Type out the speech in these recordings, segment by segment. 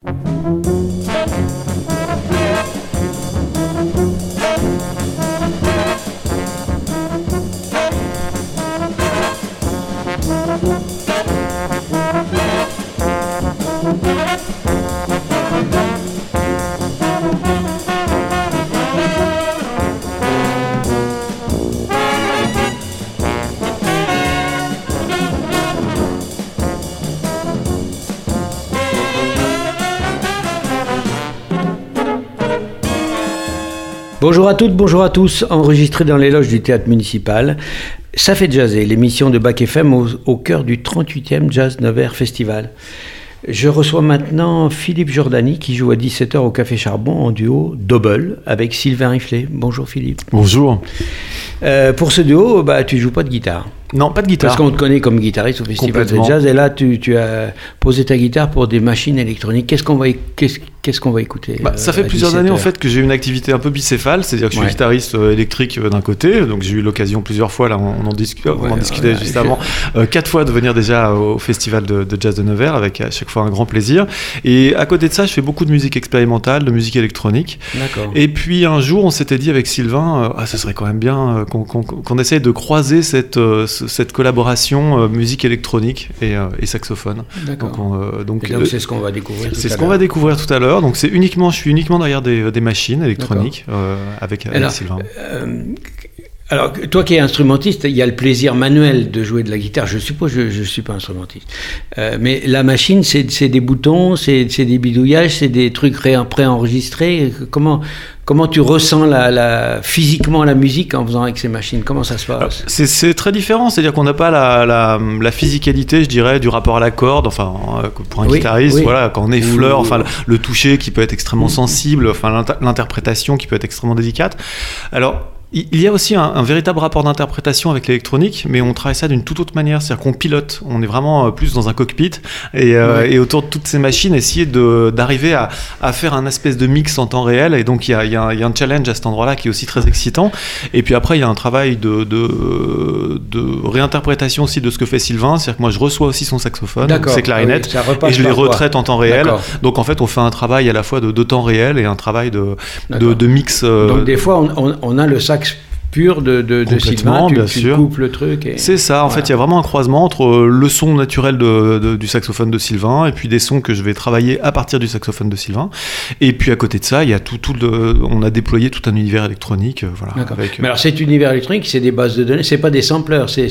Bonjour à toutes, bonjour à tous, enregistré dans les loges du théâtre municipal. Ça fait jazzer, l'émission de Bac FM au cœur du 38e Jazz Nevers Festival. Je reçois maintenant Philippe Jordani qui joue à 17h au Café Charbon en duo double avec Sylvain Riflet. Bonjour Philippe. Bonjour. Pour ce duo, tu joues pas de guitare. Non, pas de guitare. Parce qu'on te connaît comme guitariste au Festival de Jazz et là tu as posé ta guitare pour des machines électroniques. Qu'est-ce qu'on va écouter Ça fait plusieurs années en fait que j'ai une activité un peu bicéphale, c'est-à-dire que je suis guitariste électrique d'un côté, donc j'ai eu l'occasion plusieurs fois, là on en discutait juste avant, 4 fois de venir déjà au Festival de Jazz de Nevers avec à chaque fois un grand plaisir. Et à côté de ça, je fais beaucoup de musique expérimentale, de musique électronique. D'accord. Et puis un jour, on s'était dit avec Sylvain, ce serait quand même bien qu'on essaye de croiser cette collaboration musique électronique et saxophone. D'accord. Donc c'est ce qu'on va découvrir tout à l'heure. C'est ce qu'on va découvrir tout à l'heure. Donc je suis uniquement derrière des machines électroniques avec Sylvain. Alors, toi qui es instrumentiste, il y a le plaisir manuel de jouer de la guitare. Je suppose, je ne suis pas instrumentiste. Mais la machine, c'est des boutons, c'est des bidouillages, c'est des trucs préenregistrés. Comment tu ressens physiquement la musique en faisant avec ces machines? Comment ça se passe? Alors, c'est très différent, c'est-à-dire qu'on n'a pas la physicalité, je dirais, du rapport à la corde. Enfin, pour un guitariste, voilà, quand on effleure, le toucher qui peut être extrêmement sensible, l'interprétation qui peut être extrêmement délicate. Alors, il y a aussi un véritable rapport d'interprétation avec l'électronique, mais on travaille ça d'une toute autre manière, c'est-à-dire qu'on pilote, on est vraiment plus dans un cockpit et autour de toutes ces machines, essayer d'arriver à faire un espèce de mix en temps réel, et donc il y a un challenge à cet endroit-là qui est aussi très excitant. Et puis après il y a un travail de réinterprétation aussi de ce que fait Sylvain, c'est-à-dire que moi je reçois aussi son saxophone, ses clarinettes, et je les retraite en temps réel. D'accord. Donc en fait on fait un travail à la fois de temps réel et un travail de mix. Donc des fois on a le sax pur de Sylvain, tu coupes le truc. C'est ça, en fait, il y a vraiment un croisement entre le son naturel du saxophone de Sylvain et puis des sons que je vais travailler à partir du saxophone de Sylvain. Et puis à côté de ça, il y a on a déployé tout un univers électronique. Mais alors cet univers électronique, c'est des bases de données, c'est pas des sampleurs, c'est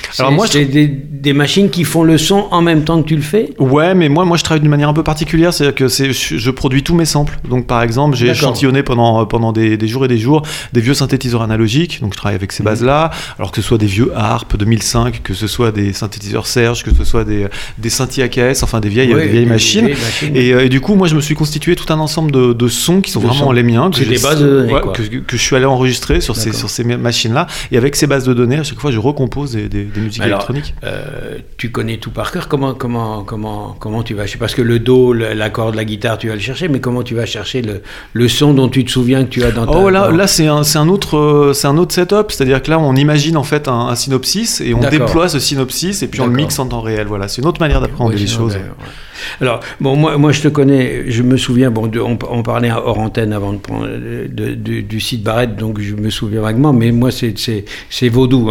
des machines qui font le son en même temps que tu le fais? Ouais, mais moi je travaille d'une manière un peu particulière, c'est-à-dire que je produis tous mes samples. Donc par exemple, j'ai échantillonné pendant des jours et des jours des vieux synthétiseurs analogiques. Donc je travaille avec ces bases-là, alors que ce soit des vieux Harp 2005, que ce soit des synthétiseurs Serge, que ce soit des synthés AKS, enfin des vieilles machines. Et du coup, moi je me suis constitué tout un ensemble de sons qui sont vraiment les miens, c'est des bases de données, que je suis allé enregistrer sur ces machines-là. Et avec ces bases de données, à chaque fois je recompose des musiques électroniques. Tu connais tout par cœur, comment tu vas, parce que le Do, l'accord de la guitare, tu vas le chercher, mais comment tu vas chercher le son dont tu te souviens que tu as dans ta... Là c'est un autre setup, c'est-à-dire que là on imagine en fait un synopsis et on déploie ce synopsis et puis on le mixe en temps réel. Voilà, c'est une autre manière d'appréhender les choses. Alors, moi je te connais, je me souviens, on parlait hors antenne avant de prendre du Syd Barrett, donc je me souviens vaguement, mais moi c'est Vaudou,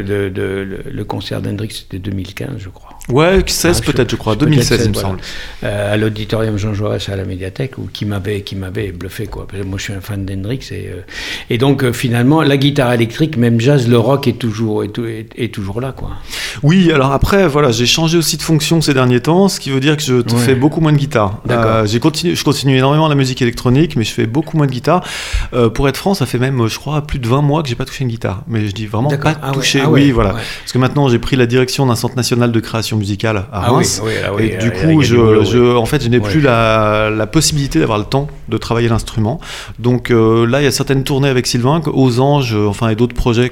le concert d'Hendrix, c'était 2015, je crois. Ouais, 16 peut-être, je crois, 2016 il me semble. À l'auditorium Jean Jaurès à la médiathèque, qui m'avait bluffé, quoi. Parce que moi je suis un fan d'Hendrix et donc finalement la guitare électrique, même jazz, le rock est toujours là, quoi. Oui, alors après voilà, j'ai changé aussi de fonction ces derniers temps, ce qui veut dire que je fais beaucoup moins de guitare. Je continue énormément la musique électronique, mais je fais beaucoup moins de guitare. Pour être franc, ça fait même, je crois, plus de 20 mois que j'ai pas touché une guitare. Mais je dis vraiment pas touché. Voilà. Parce que maintenant j'ai pris la direction d'un centre national de création musicale à Reims. Et du coup, en fait, je n'ai plus la possibilité d'avoir le temps de travailler l'instrument. Donc là, il y a certaines tournées avec Sylvain, aux Anges, et d'autres projets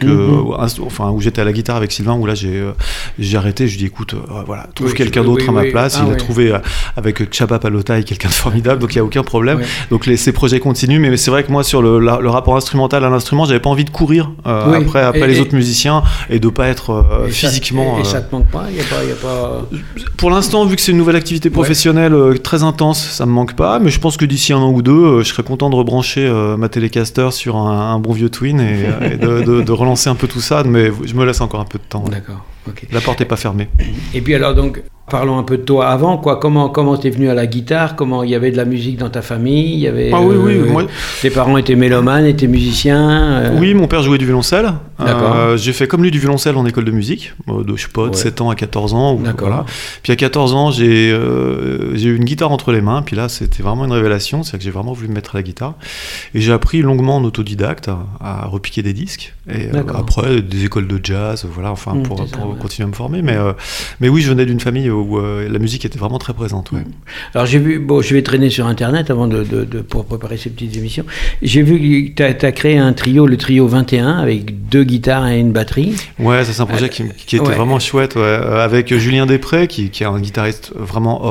où j'étais à la guitare avec Sylvain, où là j'ai arrêté. Je lui ai dit, écoute, trouve quelqu'un d'autre à ma place. Il a trouvé avec Chaba Palotai quelqu'un de formidable, donc il n'y a aucun problème. Donc ces projets continuent, mais c'est vrai que moi, sur le rapport instrumental à l'instrument, j'avais pas envie de courir après les autres musiciens et de pas être physiquement. Et ça te manque pas? Il y a pas pas... Pour l'instant, vu que c'est une nouvelle activité professionnelle très intense, ça me manque pas. Mais je pense que d'ici 1 an ou 2, je serais content de rebrancher ma Telecaster sur un bon vieux Twin et de relancer un peu tout ça. Mais je me laisse encore un peu de temps. D'accord. Okay. La porte n'est pas fermée. Et puis alors donc, parlons un peu de toi avant, quoi. Comment t'es venu à la guitare? Comment il y avait de la musique dans ta famille? Il y avait, oui. Moi... Tes parents étaient mélomanes, étaient musiciens? Oui, mon père jouait du violoncelle. D'accord. J'ai fait comme lui du violoncelle en école de musique, je sais pas, de 7 ans à 14 ans. D'accord. Voilà. Puis à 14 ans, j'ai eu une guitare entre les mains. Puis là, c'était vraiment une révélation. C'est que j'ai vraiment voulu me mettre à la guitare. Et j'ai appris longuement en autodidacte à repiquer des disques. Et après, des écoles de jazz, voilà, enfin, pour continuer à me former. Mais oui, je venais d'une famille où la musique était vraiment très présente. Ouais. Alors j'ai vu, je vais traîner sur Internet avant pour préparer ces petites émissions. J'ai vu que tu as créé un trio, le trio 21, avec 2 guitares et une batterie. Ouais, ça c'est un projet qui était vraiment chouette, avec Julien Després, qui est un guitariste vraiment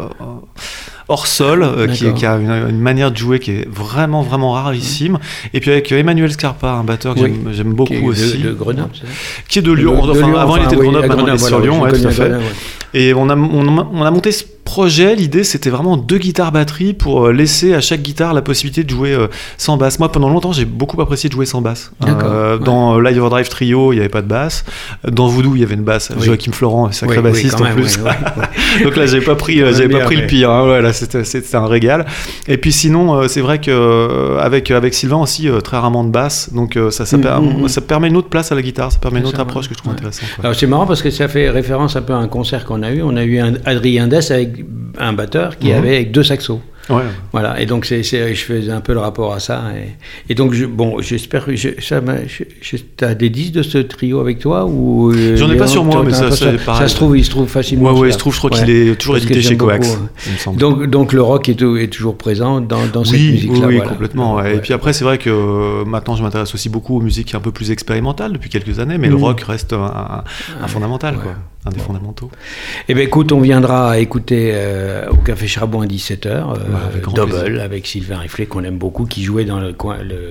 hors sol, qui a une manière de jouer qui est vraiment, vraiment rarissime. Et puis avec Emmanuel Scarpa, un batteur que j'aime beaucoup aussi. De Grenoble, qui est de Lyon. Avant, il était de Grenoble, maintenant il est sur Lyon, tout à fait. Et on a monté ce projet. L'idée, c'était vraiment 2 guitares-batteries pour laisser à chaque guitare la possibilité de jouer sans basse. Moi, pendant longtemps, j'ai beaucoup apprécié de jouer sans basse. Dans Live Overdrive Trio, il n'y avait pas de basse. Dans Voodoo, il y avait une basse. Joachim Florent, sacré bassiste en plus. Donc là, j'avais pas pris le pire. Là, c'était un régal. Et puis sinon, c'est vrai qu'avec Sylvain aussi, très rarement de basse. Donc ça permet une autre place à la guitare. Ça permet une autre approche que je trouve intéressante. Alors c'est marrant parce que ça fait référence un peu à un concert qu'on a eu. On a eu Adrien Dess avec un batteur qui avait avec 2 saxos. Ouais. Voilà, et donc je faisais un peu le rapport à ça. Et donc, j'espère que t'as des disques de ce trio avec toi ou j'en ai pas sur moi, mais ça se trouve, il se trouve facilement. Ouais, je crois qu'il est toujours édité chez Coax. Il me semble. Donc le rock est toujours présent dans cette musique-là. Oui, complètement. Ouais. Et puis après, c'est vrai que maintenant, je m'intéresse aussi beaucoup aux musiques un peu plus expérimentales depuis quelques années, mais le rock reste un fondamental, quoi. Un des fondamentaux. Eh bien, écoute, on viendra écouter au Café Charbon à 17h, Double, avec Sylvain Riflet, qu'on aime beaucoup, qui jouait dans le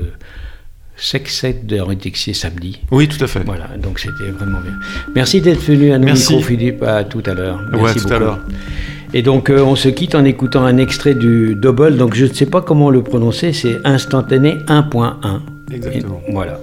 Sextet de Henri Texier samedi. Oui, tout à fait. Voilà, donc c'était vraiment bien. Merci d'être venu à nos micros, Philippe, à tout à l'heure. Merci beaucoup. Tout à l'heure. Et donc, on se quitte en écoutant un extrait du Double, donc je ne sais pas comment le prononcer, c'est Instantané 1.1. Exactement. Et voilà.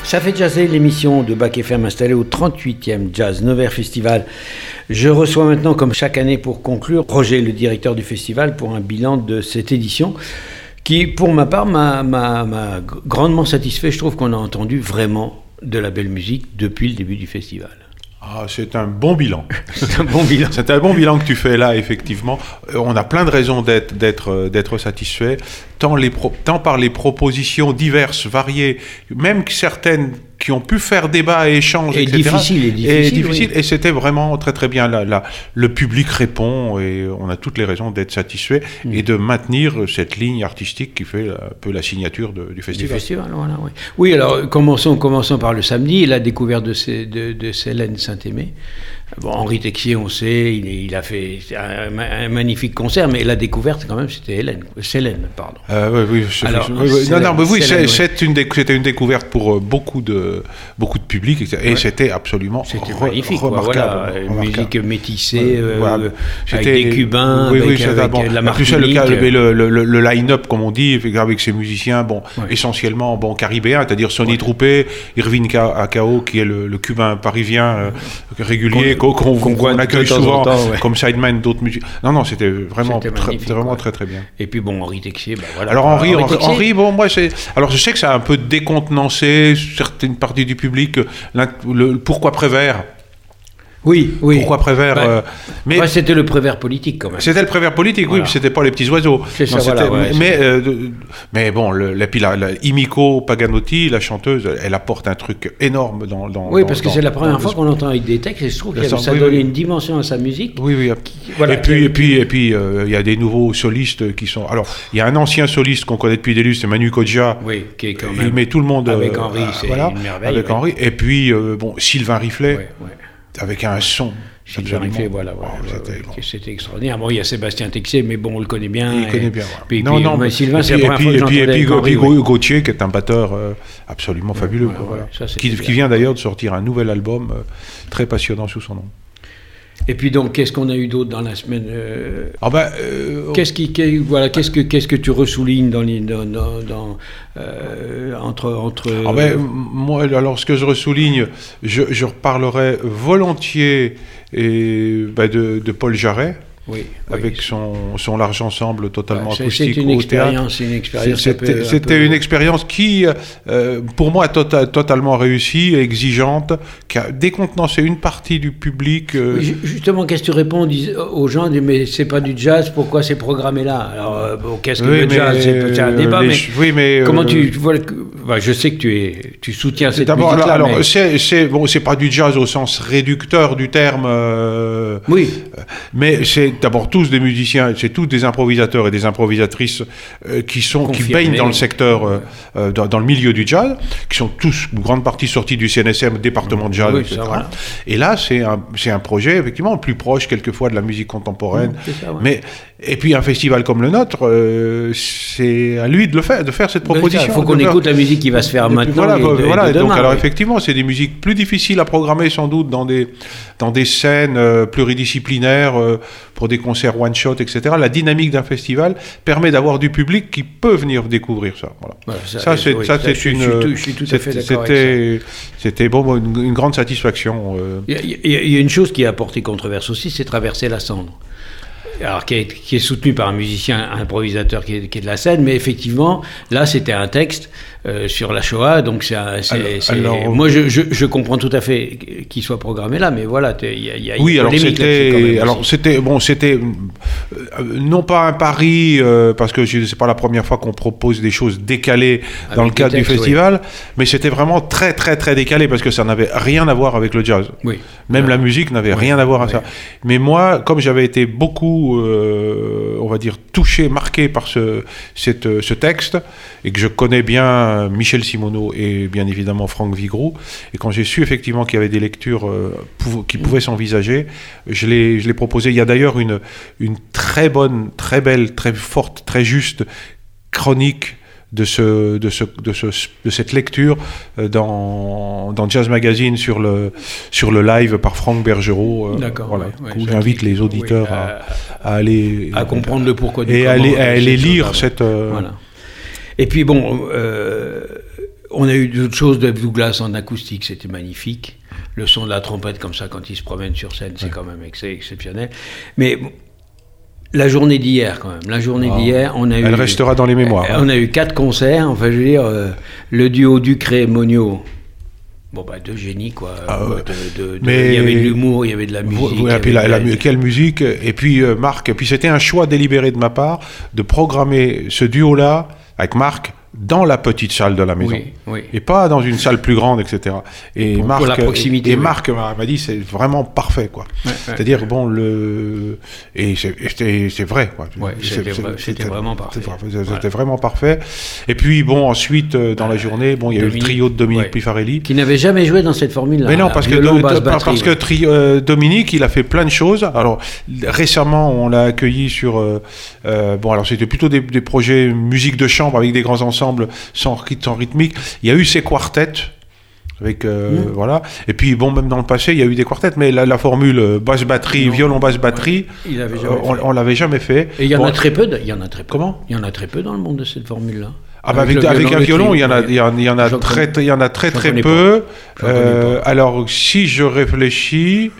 Ça fait jazzer l'émission de Bac FM installée au 38e Jazz Nevers Festival. Je reçois maintenant, comme chaque année pour conclure, Roger, le directeur du festival, pour un bilan de cette édition qui, pour ma part, m'a grandement satisfait. Je trouve qu'on a entendu vraiment de la belle musique depuis le début du festival. Ah, c'est un bon bilan. C'est un bon bilan. C'est un bon bilan que tu fais là, effectivement. On a plein de raisons d'être satisfait, tant par les propositions diverses, variées, même certaines qui ont pu faire débat et échange, etc. Difficile. Oui. Et c'était vraiment très très bien. Le public répond et on a toutes les raisons d'être satisfait et de maintenir cette ligne artistique qui fait un peu la signature du festival. Voilà, oui. Oui, alors commençons par le samedi, la découverte de Célène Saint-Aimé. Bon, Henri Texier, on sait, il a fait un magnifique concert, mais la découverte, quand même, c'était Célène, pardon. Oui. C'était une découverte pour beaucoup de public, et c'était absolument magnifique, remarquable. Une musique métissée, avec des Cubains, avec la Martinique. Le line-up, comme on dit, avec ces musiciens, essentiellement caribéens, c'est-à-dire Sonny Troupé, Irvine Akao, qui est le Cubain parisien régulier, qu'on accueille souvent comme sideman d'autres musiques. Non, c'était vraiment très très bien. Et puis Henri Texier, voilà. Alors Henri, alors je sais que ça a un peu décontenancé certaines parties du public, le pourquoi Prévert. Oui. Pourquoi Prévert mais c'était le Prévert politique quand même. C'était le Prévert politique, voilà. Oui, puis c'était pas les petits oiseaux. C'est ça, mais bon, puis la Imiko Paganotti, la chanteuse, elle apporte un truc énorme dans. Oui, parce que c'est la première fois qu'on entend avec des textes, et je trouve que ça donne une dimension à sa musique. Oui. Et puis, il y a des nouveaux solistes qui sont. Alors, il y a un ancien soliste qu'on connaît depuis des lustres, c'est Manu Kodja. Oui, qui est quand même. Il met tout le monde. Avec Henri, c'est une merveille. Avec Henri, et puis Sylvain Riflet. Avec un son. C'était extraordinaire. Bon, il y a Sébastien Texier, mais on le connaît bien. Il connaît bien. Mais Sylvain, c'est la première fois que j'entendais avec Henri. Gauthier, qui est un batteur absolument fabuleux. Qui vient d'ailleurs de sortir un nouvel album très passionnant sous son nom. Et puis donc, qu'est-ce qu'on a eu d'autre dans la semaine qu'est-ce que tu ressoulignes entre moi, alors ce que je ressouligne, je reparlerai volontiers de Paul Jarret. Avec son large ensemble totalement acoustique au théâtre. C'était une expérience qui, pour moi, totalement réussie, exigeante, qui a décontenancé une partie du public. Justement, qu'est-ce que tu réponds aux gens? Mais c'est pas du jazz, pourquoi c'est programmé là? Alors, qu'est-ce que le jazz? C'est un débat, mais comment tu vois je sais que tu soutiens cette musique-là. Alors, c'est pas du jazz au sens réducteur du terme. Mais c'est d'abord tous des musiciens, c'est tous des improvisateurs et des improvisatrices qui baignent dans le secteur, dans le milieu du jazz, qui sont tous, une grande partie sortis du CNSM, département de jazz, etc. Et là, c'est un projet, effectivement, plus proche quelquefois de la musique contemporaine. Et puis un festival comme le nôtre, c'est à lui de faire cette proposition. Il faut qu'on écoute la musique qui va se faire maintenant. Donc alors effectivement, c'est des musiques plus difficiles à programmer sans doute dans des scènes pluridisciplinaires, pour des concerts one-shot, etc. La dynamique d'un festival permet d'avoir du public qui peut venir découvrir ça. Je suis tout à fait d'accord avec ça. C'était une grande satisfaction. Il y a une chose qui a apporté controverse aussi, c'est Traverser la cendre. Alors, qui est soutenu par un musicien improvisateur qui est de la scène, mais effectivement, là, c'était un texte sur la Shoah, donc moi, je comprends tout à fait qu'il soit programmé là, mais voilà, il y a une polémique là-dessus. Alors, c'était non pas un pari, parce que c'est pas la première fois qu'on propose des choses décalées dans le cadre du festival, mais c'était vraiment très, très, très décalé, parce que ça n'avait rien à voir avec le jazz. Même la musique n'avait rien à voir à ça. Mais moi, comme j'avais été beaucoup on va dire touché, marqué par ce texte, et que je connais bien Michel Simoneau et bien évidemment Franck Vigroux, et quand j'ai su effectivement qu'il y avait des lectures qui pouvaient s'envisager, je l'ai proposé. Il y a d'ailleurs une très bonne, très belle, très forte, très juste chronique de cette lecture dans Jazz Magazine sur le live par Franck Bergerot. J'invite les auditeurs à aller comprendre le pourquoi du comment, à aller lire cette. Et puis On a eu d'autres choses de Douglas en acoustique, c'était magnifique. Le son de la trompette comme ça quand il se promène sur scène, c'est quand même exceptionnel. Mais la journée d'hier quand même, d'hier, on a eu... Elle restera dans les mémoires. On a eu 4 concerts, enfin je veux dire, le duo Ducré-Monio. Bon, deux génies, quoi. Mais il y avait de l'humour, il y avait de la musique. Et puis quelle musique. Et puis Marc, et puis c'était un choix délibéré de ma part de programmer ce duo-là avec Marc dans la petite salle de la maison. Oui. Et pas dans une salle plus grande, etc. Et pour la proximité. Marc m'a dit, c'est vraiment parfait, quoi. C'est-à-dire, et c'est vrai, quoi. C'était vraiment parfait. C'était vraiment parfait. Et puis, ensuite, dans la journée, il y a eu le trio de Dominique Pifarelli. Qui n'avait jamais joué dans cette formule-là. Mais non, parce que Dominique, il a fait plein de choses. Alors, récemment, on l'a accueilli sur... alors c'était plutôt des projets musique de chambre avec des grands ensembles sans rythmique. Il y a eu ces quartets avec voilà. Et puis même dans le passé, il y a eu des quartets, mais la formule basse batterie, violon basse batterie, on l'avait jamais fait. Et il y en a très peu. Comment ? Il y en a très peu dans le monde de cette formule-là. Avec un violon, il y en a très peu. Alors si je réfléchis,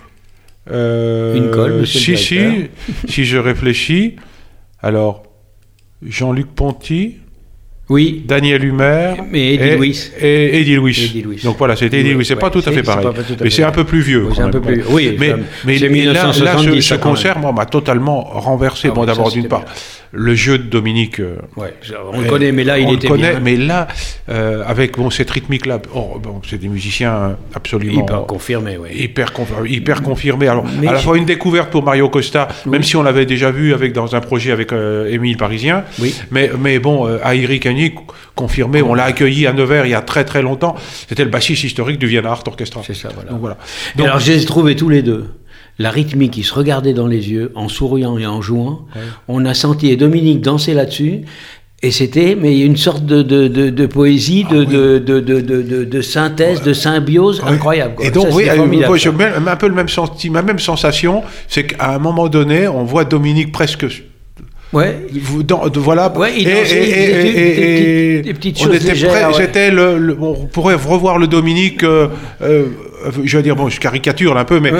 une colle, si je réfléchis, alors Jean-Luc Ponty. Oui. Daniel Humer et Eddie Louis. Donc voilà, c'était Eddie Louis. C'est pas tout à fait pareil. Mais c'est un peu plus vieux. C'est un peu plus... Oui, mais là, ce concert, m'a totalement renversé. D'abord, d'une part, le jeu de Dominique... on le connaît, mais là, il était bien. Mais là, avec cette rythmique-là, c'est des musiciens absolument... Hyper confirmés, oui. Hyper confirmés. Alors, à la fois une découverte pour Mario Costa, même si on l'avait déjà vu dans un projet avec Émile Parisien. Oui. Mais Airi Kani, confirmé, on l'a accueilli à Nevers il y a très très longtemps. C'était le bassiste historique du Vienna Art Orchestra. C'est ça, voilà. Donc, alors, je les ai trouvés tous les deux. La rythmique, ils se regardaient dans les yeux, en souriant et en jouant. Ouais. On a senti Dominique danser là-dessus. Et c'était une sorte de poésie, de synthèse, de symbiose incroyable, quoi. Et donc, j'ai un peu ma même sensation, c'est qu'à un moment donné, on voit Dominique presque... Ouais. Voilà. Ouais, des petites choses légères. On pourrait revoir le Dominique. Je veux dire, je caricature un peu, mais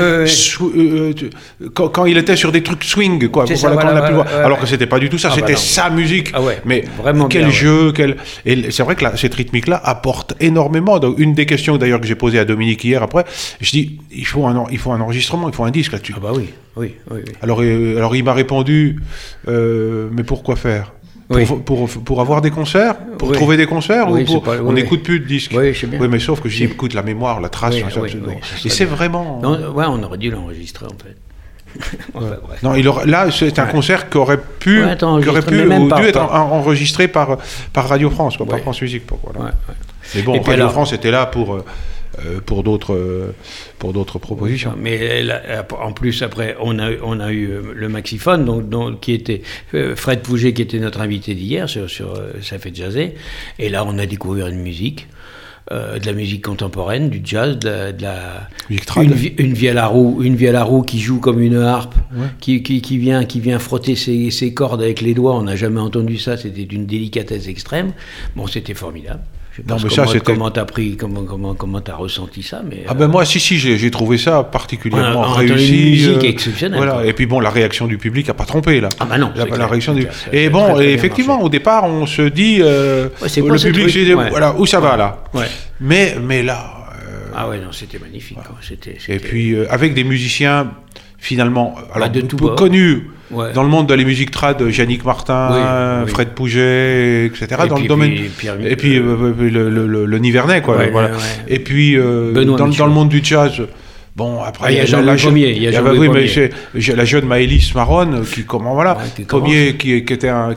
quand il était sur des trucs swing, quoi. Alors que c'était pas du tout ça. C'était sa musique. Mais vraiment quel bien, jeu, Et c'est vrai que cette rythmique-là apporte énormément. Donc, une des questions d'ailleurs que j'ai posées à Dominique hier après, je dis, il faut un enregistrement, il faut un disque là-dessus. Ah bah oui. Alors il m'a répondu, mais pourquoi faire ? Pour avoir des concerts, pour trouver des concerts, on n'écoute plus de disques. Oui, je sais bien. Oui, mais sauf que j'écoute la mémoire, la trace. Et c'est vraiment. On aurait dû l'enregistrer en fait. Non, là, c'est un concert qui aurait pu dû être enregistré par Radio France, par France Musique. Mais bon, Radio France était là pour d'autres propositions. Mais en plus, après, on a eu le Maxiphone, qui était Fred Pouget, qui était notre invité d'hier sur Ça fait jazzer. Et là, on a découvert une musique, de la musique contemporaine, du jazz, de la une vielle à roue qui joue comme une harpe, qui vient frotter ses cordes avec les doigts. On n'a jamais entendu ça. C'était d'une délicatesse extrême. Bon, c'était formidable. Comment t'as ressenti ça, mais moi j'ai trouvé ça particulièrement réussi. Une musique exceptionnelle. Voilà. Et puis la réaction du public a pas trompé là. Ah bah non. La réaction du. Et effectivement, au départ, on se dit le public, où ça va là. Ouais. Mais là. C'était magnifique. Voilà. Et puis avec des musiciens finalement connus. Ouais. Dans le monde de la musique trad, Yannick Martin, Fred Pouget, etc. Dans le domaine. Et puis le Nivernais, quoi. Voilà. Et puis dans le monde du jazz. Bon, après, il y a Jean-Louis Pommier. Il y a mais la jeune Maëlys Maronne, qui était un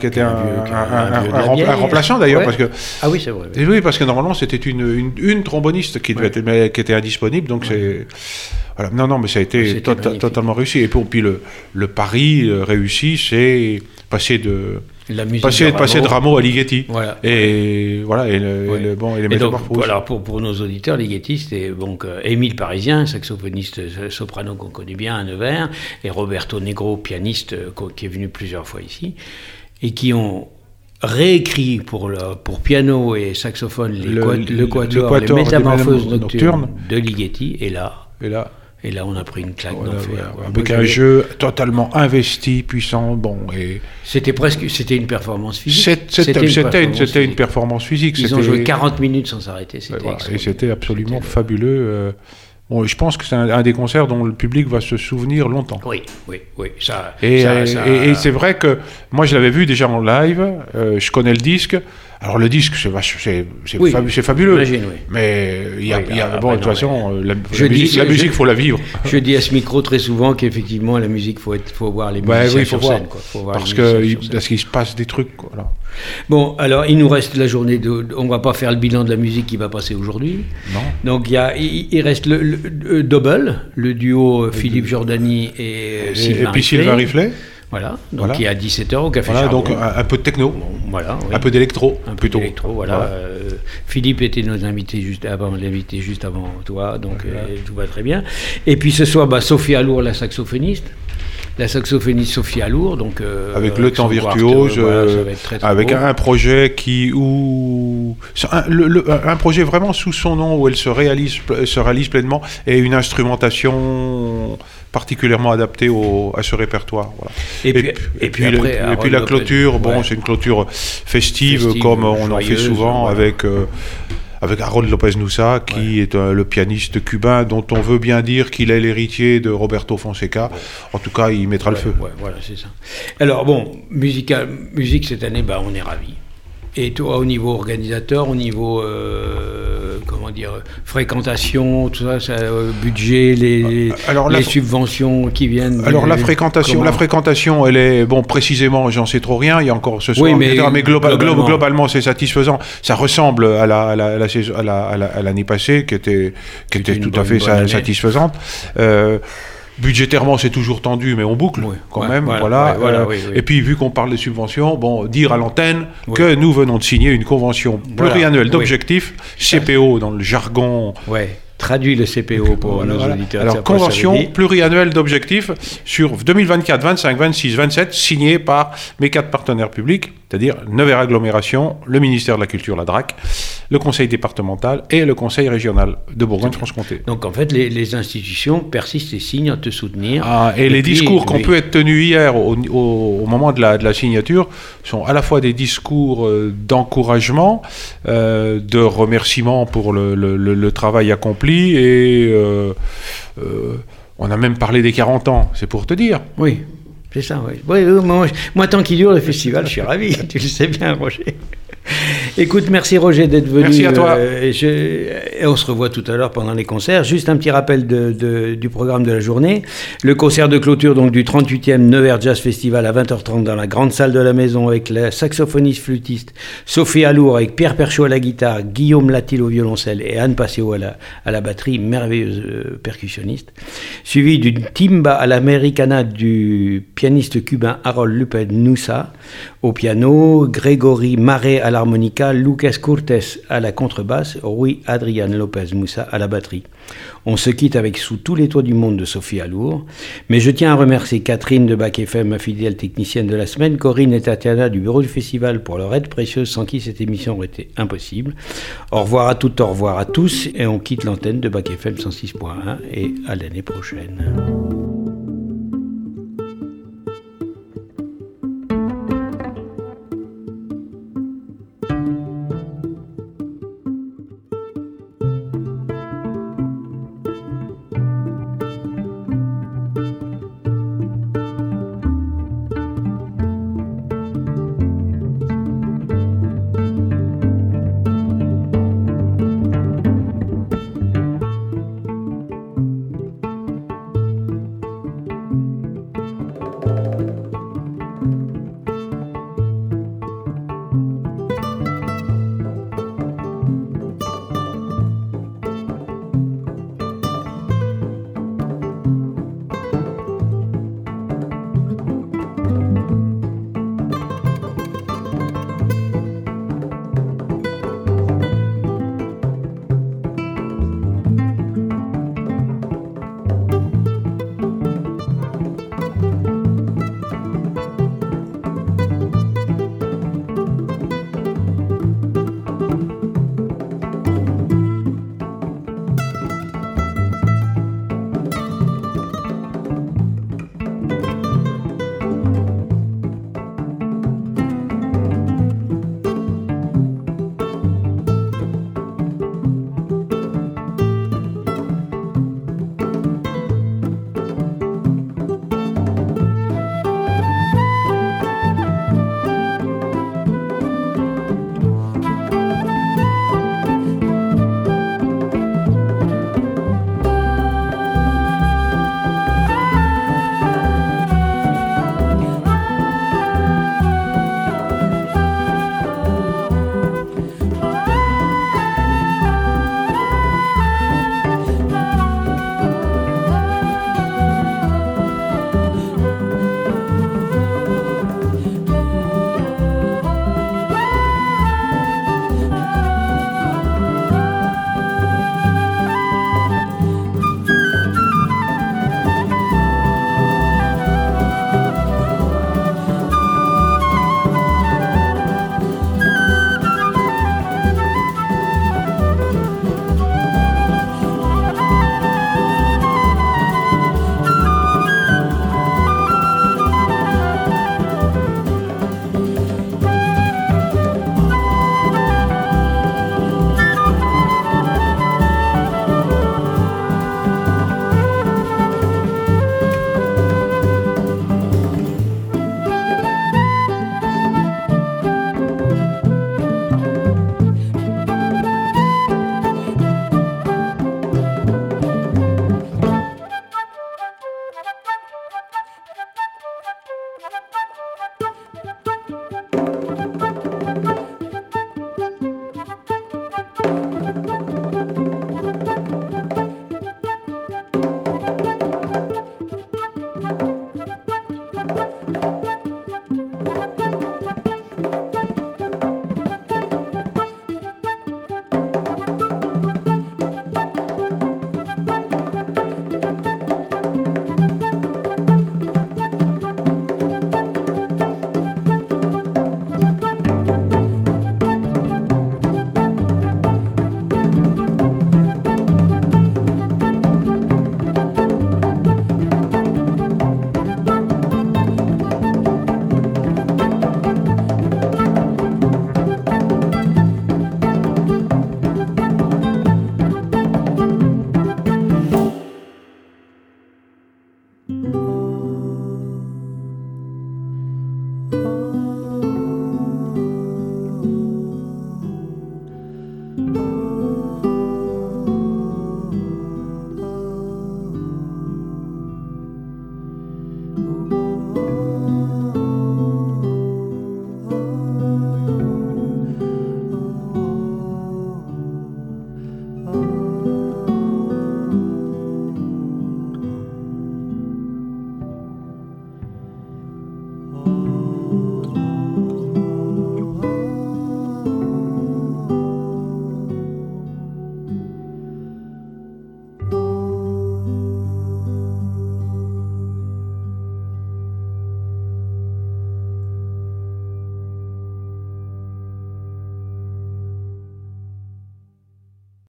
remplaçant d'ailleurs, parce que. Ah oui, c'est vrai. Oui, parce que normalement c'était une tromboniste qui était indisponible, donc c'est. Voilà. Non, mais ça a été totalement réussi. Et puis le pari réussi, c'est passer de Rameau à Ligeti. Voilà. Et voilà. Et les métamorphoses. Alors pour nos auditeurs, Ligeti, c'était donc Émile Parisien, saxophoniste soprano qu'on connaît bien à Nevers, et Roberto Negro, pianiste qui est venu plusieurs fois ici, et qui ont réécrit pour piano et saxophone le quatuor, les Métamorphoses nocturnes de Ligeti, et là, on a pris une claque d'enfer. Avec un jeu totalement investi, puissant, et... C'était une performance physique. C'était une performance physique. Ils ont joué 40 minutes sans s'arrêter. Et c'était absolument fabuleux. Je pense que c'est un des concerts dont le public va se souvenir longtemps. Oui. Et c'est vrai que moi, je l'avais vu déjà en live. Je connais le disque. Alors le disque, c'est fabuleux. J'imagine, oui. Mais de toute façon, la musique, faut la vivre. Je dis à ce micro très souvent qu'effectivement, la musique, faut voir les musiciens sur scène. Parce qu'il se passe des trucs. Voilà. Bon, alors il nous reste la journée on va pas faire le bilan de la musique qui va passer aujourd'hui. Non. Donc il reste le double, le duo Philippe Jordani et Sylvain Riflet. Voilà, donc il est à 17h au Café Charbon. Donc un peu de techno, voilà, oui. Un peu d'électro, plutôt. Voilà. Philippe était nos invités juste avant toi, donc tout va très bien. Et puis ce soir, Sophie Allour, la saxophoniste Sophie Allour, donc avec le temps virtuose, avec un projet un projet vraiment sous son nom où elle se réalise pleinement, et une instrumentation particulièrement adaptée à ce répertoire. Voilà. Et puis la clôture, c'est une clôture festive comme on en fait souvent, avec Harold Lopez-Nussa, qui est le pianiste cubain dont on veut bien dire qu'il est l'héritier de Roberto Fonseca. En tout cas, il mettra le feu. Voilà, c'est ça. Alors musique cette année, on est ravis. Et toi, au niveau organisateur, au niveau fréquentation, tout ça, budget, les subventions qui viennent. Alors la fréquentation, elle est précisément, j'en sais trop rien. Il y a encore ce soir, mais globalement, c'est satisfaisant. Ça ressemble à l'année passée, qui était tout à fait satisfaisante. Budgétairement, c'est toujours tendu, mais on boucle quand même. Et puis, vu qu'on parle des subventions, dire à l'antenne que nous venons de signer une convention pluriannuelle d'objectifs, CPO dans le jargon. Traduit le CPO pour nos auditeurs. Alors, convention pluriannuelle d'objectifs sur 2024, 25, 26, 27, signée par mes 4 partenaires publics, c'est-à-dire Nevers Agglomération, le ministère de la Culture, la DRAC, le conseil départemental et le conseil régional de Bourgogne-Franche-Comté. Donc en fait, les institutions persistent et signent à te soutenir. Les discours qui ont pu être tenus hier au moment de la signature sont à la fois des discours d'encouragement, de remerciement pour le travail accompli, et on a même parlé des 40 ans, c'est pour te dire. Oui, c'est ça, oui. Moi, tant qu'il dure le festival, je suis ravi, tu le sais bien, Roger. Écoute, merci Roger d'être venu. Merci à toi. Et on se revoit tout à l'heure pendant les concerts. Juste un petit rappel du programme de la journée. Le concert de clôture donc du 38e Nevers Jazz Festival à 20h30 dans la grande salle de la maison, avec la saxophoniste flûtiste Sophie Allour, avec Pierre Perchaud à la guitare, Guillaume Latil au violoncelle et Anne Passeo à la batterie, merveilleuse percussionniste. Suivi d'une timba à l'americana du pianiste cubain Harold Lopez-Nussa au piano, Grégory Marais à l'harmonica, Lucas Cortés à la contrebasse, Rui Adrian Lopez-Mussa à la batterie. On se quitte avec Sous tous les toits du monde de Sophie Allour, mais je tiens à remercier Catherine de Bac FM, ma fidèle technicienne de la semaine, Corinne et Tatiana du bureau du festival pour leur aide précieuse, sans qui cette émission aurait été impossible. Au revoir à toutes, au revoir à tous, et on quitte l'antenne de Bac FM 106.1 et à l'année prochaine.